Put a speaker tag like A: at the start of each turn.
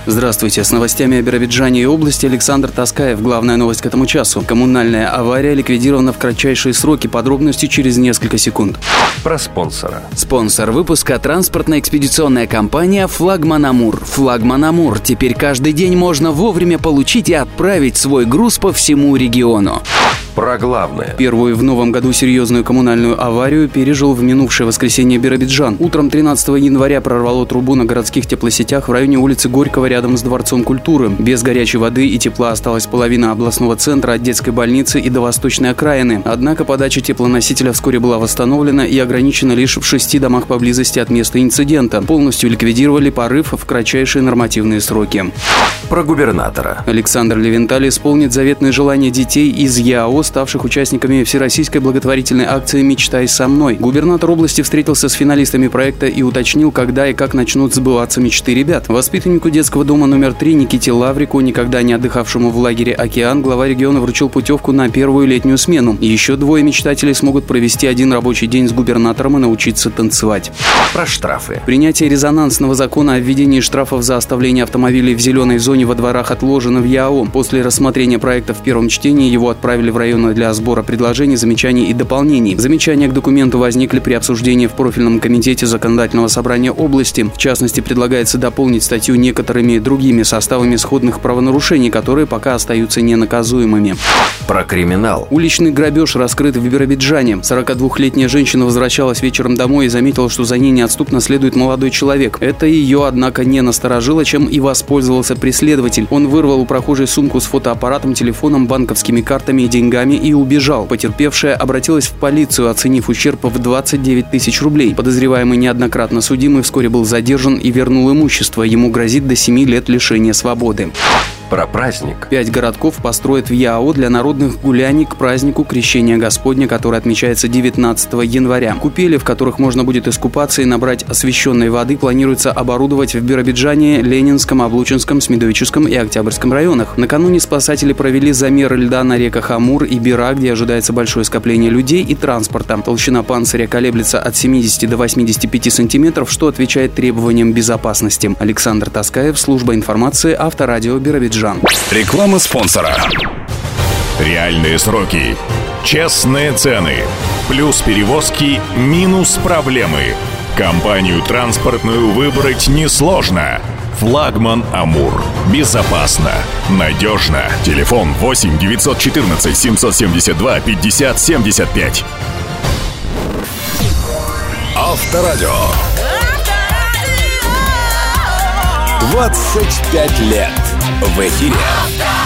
A: Здравствуйте. С новостями о Биробиджане и области Александр Таскаев. Главная новость к этому часу. Коммунальная авария ликвидирована в кратчайшие сроки. Подробности через несколько секунд.
B: Про спонсора.
A: Спонсор выпуска – транспортно-экспедиционная компания «Флагман Амур». «Флагман Амур». Теперь каждый день можно вовремя получить и отправить свой груз по всему региону.
B: Про главное.
A: Первую в новом году серьезную коммунальную аварию пережил в минувшее воскресенье Биробиджан. Утром 13 января прорвало трубу на городских теплосетях в районе улицы Горького рядом с Дворцом культуры. Без горячей воды и тепла осталась половина областного центра от детской больницы и до восточной окраины. Однако подача теплоносителя вскоре была восстановлена и ограничена лишь в 6 домах поблизости от места инцидента. Полностью ликвидировали порыв в кратчайшие нормативные сроки.
B: Про губернатора.
A: Александр Левенталь исполнит заветные желания детей из ЯО, ставших участниками всероссийской благотворительной акции «Мечтай со мной». Губернатор области встретился с финалистами проекта и уточнил, когда и как начнут сбываться мечты ребят. Воспитаннику детского дома номер 3 Никите Лаврику, никогда не отдыхавшему в лагере «Океан», глава региона вручил путевку на первую летнюю смену. Еще 2 мечтателей смогут провести один рабочий день с губернатором и научиться танцевать.
B: Про штрафы.
A: Принятие резонансного закона о введении штрафов за оставление автомобилей в зеленой зоне во дворах отложено в ЯО. После рассмотрения проекта в первом чтении его отправили в район для сбора предложений, замечаний и дополнений. Замечания к документу возникли при обсуждении в профильном комитете Законодательного собрания области. В частности, предлагается дополнить статью некоторыми другими составами сходных правонарушений, которые пока остаются ненаказуемыми.
B: Про криминал.
A: Уличный грабеж раскрыт в Биробиджане. 42-летняя женщина возвращалась вечером домой и заметила, что за ней неотступно следует молодой человек. Это ее, однако, не насторожило, чем и воспользовался преследователь. Он вырвал у прохожей сумку с фотоаппаратом, телефоном, банковскими картами и деньгами и убежал. Потерпевшая обратилась в полицию, оценив ущерб в 29 тысяч рублей. Подозреваемый, неоднократно судимый, вскоре был задержан и вернул имущество. Ему грозит до 7 лет лишения свободы.
B: Про праздник.
A: 5 городков построят в ЯО для народных гуляний к празднику Крещения Господня, который отмечается 19 января. Купели, в которых можно будет искупаться и набрать освященной воды, планируется оборудовать в Биробиджане, Ленинском, Облучинском, Смедовическом и Октябрьском районах. Накануне спасатели провели замеры льда на реках Амур и Бира, где ожидается большое скопление людей и транспорта. Толщина панциря колеблется от 70 до 85 сантиметров, что отвечает требованиям безопасности. Александр Таскаев, служба информации, Авторадио Биробиджан.
C: Реклама спонсора. Реальные сроки, честные цены, плюс перевозки, минус проблемы. Компанию транспортную выбрать несложно. «Флагман Амур». Безопасно, надежно. Телефон 8 914 772 50 75. Авторадио. 25 лет в эфире.